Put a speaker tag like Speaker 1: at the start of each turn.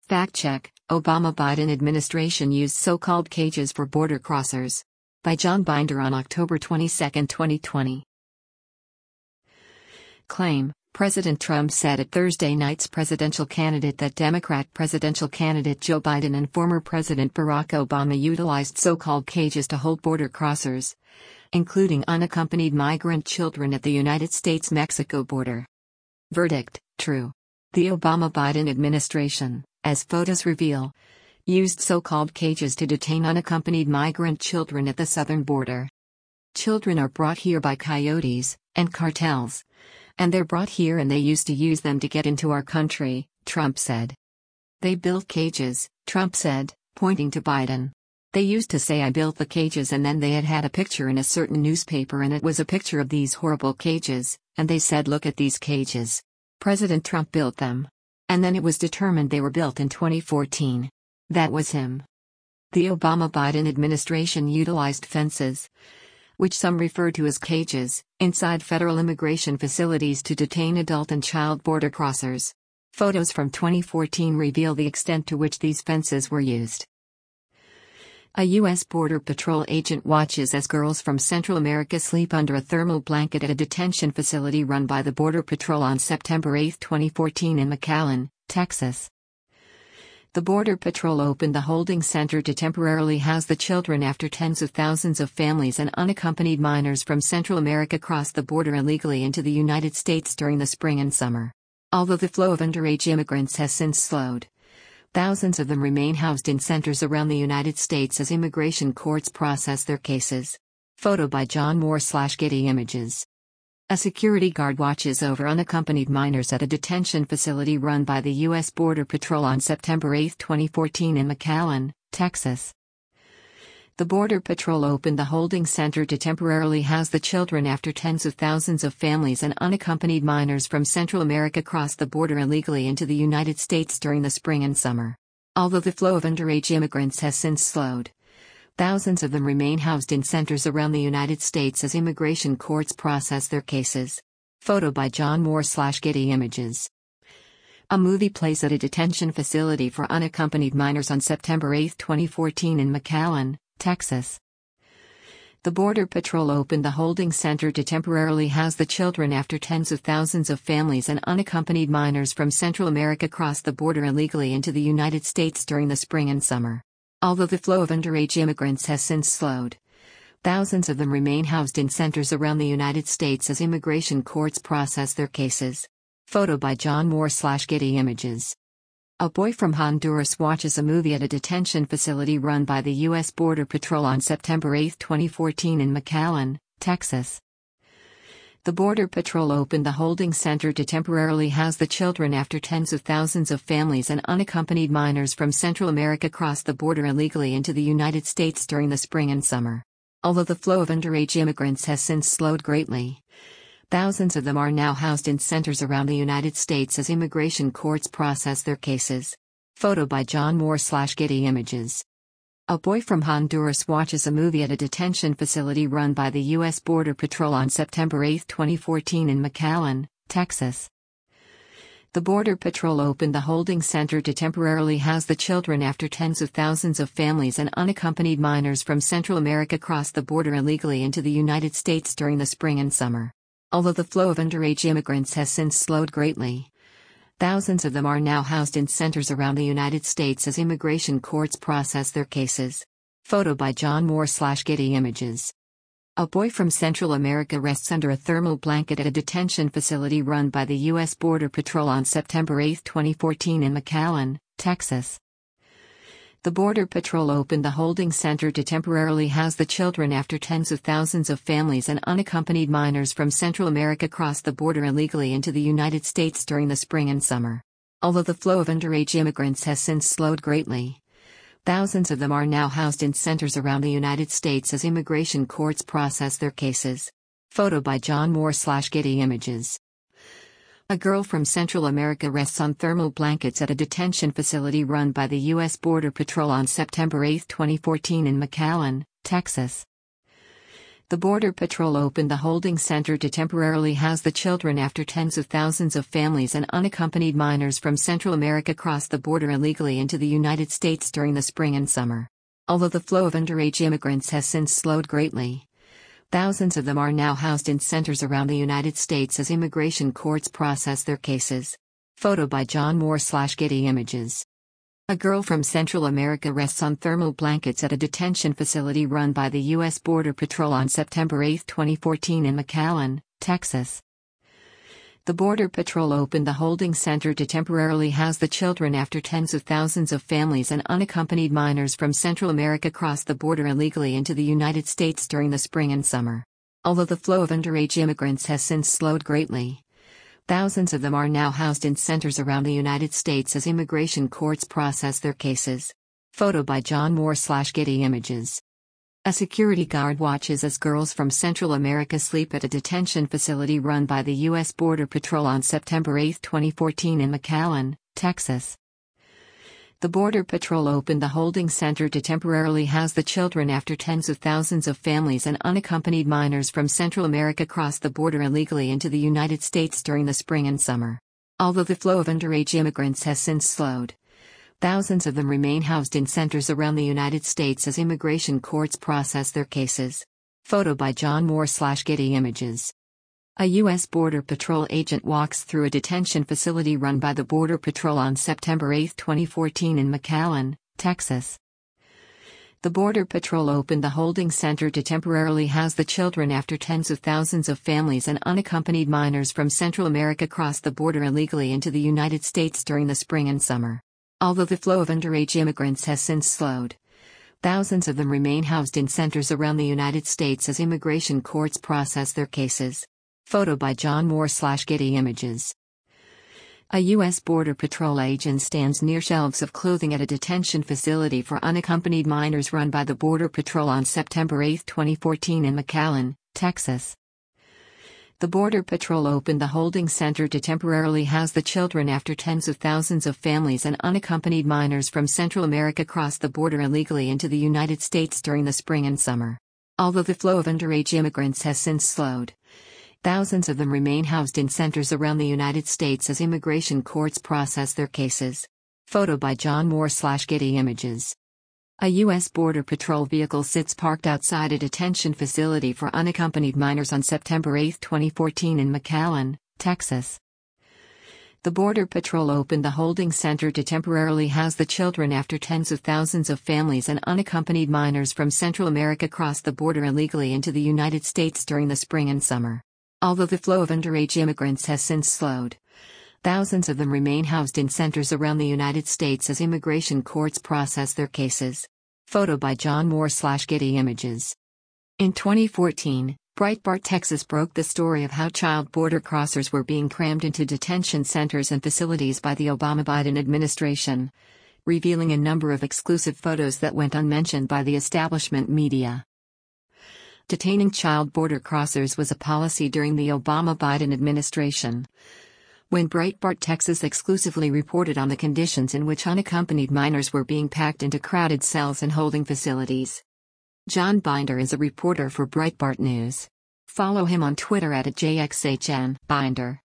Speaker 1: Fact check: Obama-Biden administration used so-called cages for border crossers. By John Binder on October 22, 2020. Claim: President Trump said at Thursday night's presidential candidate that Democrat presidential candidate Joe Biden and former President Barack Obama utilized so-called cages to hold border crossers, including unaccompanied migrant children at the United States-Mexico border. Verdict: true. The Obama-Biden administration, as photos reveal, used so-called cages to detain unaccompanied migrant children at the southern border. Children are brought here by coyotes and cartels. And they're brought here and they used to use them to get into our country, Trump said. They built cages, Trump said, pointing to Biden. They used to say I built the cages and then they had a picture in a certain newspaper and it was a picture of these horrible cages, and they said look at these cages. President Trump built them. And then it was determined they were built in 2014. That was him. The Obama-Biden administration utilized fences, which some refer to as cages, inside federal immigration facilities to detain adult and child border crossers. Photos from 2014 reveal the extent to which these fences were used. A U.S. Border Patrol agent watches as girls from Central America sleep under a thermal blanket at a detention facility run by the Border Patrol on September 8, 2014 in McAllen, Texas. The Border Patrol opened the holding center to temporarily house the children after tens of thousands of families and unaccompanied minors from Central America crossed the border illegally into the United States during the spring and summer. Although the flow of underage immigrants has since slowed, thousands of them remain housed in centers around the United States as immigration courts process their cases. Photo by John Moore/Getty Images. A security guard watches over unaccompanied minors at a detention facility run by the U.S. Border Patrol on September 8, 2014 in McAllen, Texas. The Border Patrol opened the holding center to temporarily house the children after tens of thousands of families and unaccompanied minors from Central America crossed the border illegally into the United States during the spring and summer. Although the flow of underage immigrants has since slowed, thousands of them remain housed in centers around the United States as immigration courts process their cases. Photo by John Moore/Getty Images. A movie plays at a detention facility for unaccompanied minors on September 8, 2014 in McAllen, Texas. The Border Patrol opened the holding center to temporarily house the children after tens of thousands of families and unaccompanied minors from Central America crossed the border illegally into the United States during the spring and summer. Although the flow of underage immigrants has since slowed, thousands of them remain housed in centers around the United States as immigration courts process their cases. Photo by John Moore/Getty Images. A boy from Honduras watches a movie at a detention facility run by the U.S. Border Patrol on September 8, 2014 in McAllen, Texas. The Border Patrol opened the holding center to temporarily house the children after tens of thousands of families and unaccompanied minors from Central America crossed the border illegally into the United States during the spring and summer. Although the flow of underage immigrants has since slowed greatly, thousands of them are now housed in centers around the United States as immigration courts process their cases. Photo by John Moore/Getty Images. A boy from Honduras watches a movie at a detention facility run by the U.S. Border Patrol on September 8, 2014 in McAllen, Texas. The Border Patrol opened the holding center to temporarily house the children after tens of thousands of families and unaccompanied minors from Central America crossed the border illegally into the United States during the spring and summer. Although the flow of underage immigrants has since slowed greatly, thousands of them are now housed in centers around the United States as immigration courts process their cases. Photo by John Moore/Getty Images. A boy from Central America rests under a thermal blanket at a detention facility run by the U.S. Border Patrol on September 8, 2014 in McAllen, Texas. The Border Patrol opened the holding center to temporarily house the children after tens of thousands of families and unaccompanied minors from Central America crossed the border illegally into the United States during the spring and summer. Although the flow of underage immigrants has since slowed greatly, thousands of them are now housed in centers around the United States as immigration courts process their cases. Photo by John Moore/Getty Images. A girl from Central America rests on thermal blankets at a detention facility run by the U.S. Border Patrol on September 8, 2014 in McAllen, Texas. The Border Patrol opened the holding center to temporarily house the children after tens of thousands of families and unaccompanied minors from Central America crossed the border illegally into the United States during the spring and summer. Although the flow of underage immigrants has since slowed greatly, thousands of them are now housed in centers around the United States as immigration courts process their cases. Photo by John Moore/Getty Images. A girl from Central America rests on thermal blankets at a detention facility run by the U.S. Border Patrol on September 8, 2014 in McAllen, Texas. The Border Patrol opened the holding center to temporarily house the children after tens of thousands of families and unaccompanied minors from Central America crossed the border illegally into the United States during the spring and summer. Although the flow of underage immigrants has since slowed greatly, thousands of them are now housed in centers around the United States as immigration courts process their cases. Photo by John Moore/Getty Images. A security guard watches as girls from Central America sleep at a detention facility run by the U.S. Border Patrol on September 8, 2014 in McAllen, Texas. The Border Patrol opened the holding center to temporarily house the children after tens of thousands of families and unaccompanied minors from Central America crossed the border illegally into the United States during the spring and summer. Although the flow of underage immigrants has since slowed, thousands of them remain housed in centers around the United States as immigration courts process their cases. Photo by John Moore/Getty Images. A U.S. Border Patrol agent walks through a detention facility run by the Border Patrol on September 8, 2014 in McAllen, Texas. The Border Patrol opened the holding center to temporarily house the children after tens of thousands of families and unaccompanied minors from Central America crossed the border illegally into the United States during the spring and summer. Although the flow of underage immigrants has since slowed, thousands of them remain housed in centers around the United States as immigration courts process their cases. Photo by John Moore/Getty Images. A U.S. Border Patrol agent stands near shelves of clothing at a detention facility for unaccompanied minors run by the Border Patrol on September 8, 2014 in McAllen, Texas. The Border Patrol opened the holding center to temporarily house the children after tens of thousands of families and unaccompanied minors from Central America crossed the border illegally into the United States during the spring and summer. Although the flow of underage immigrants has since slowed, thousands of them remain housed in centers around the United States as immigration courts process their cases. Photo by John Moore/Getty Images. A U.S. Border Patrol vehicle sits parked outside a detention facility for unaccompanied minors on September 8, 2014 in McAllen, Texas. The Border Patrol opened the holding center to temporarily house the children after tens of thousands of families and unaccompanied minors from Central America crossed the border illegally into the United States during the spring and summer. Although the flow of underage immigrants has since slowed, thousands of them remain housed in centers around the United States as immigration courts process their cases. Photo by John Moore/Getty Images. In 2014, Breitbart Texas broke the story of how child border crossers were being crammed into detention centers and facilities by the Obama-Biden administration, revealing a number of exclusive photos that went unmentioned by the establishment media. Detaining child border crossers was a policy during the Obama-Biden administration, when Breitbart Texas exclusively reported on the conditions in which unaccompanied minors were being packed into crowded cells and holding facilities. John Binder is a reporter for Breitbart News. Follow him on Twitter @JXHN Binder.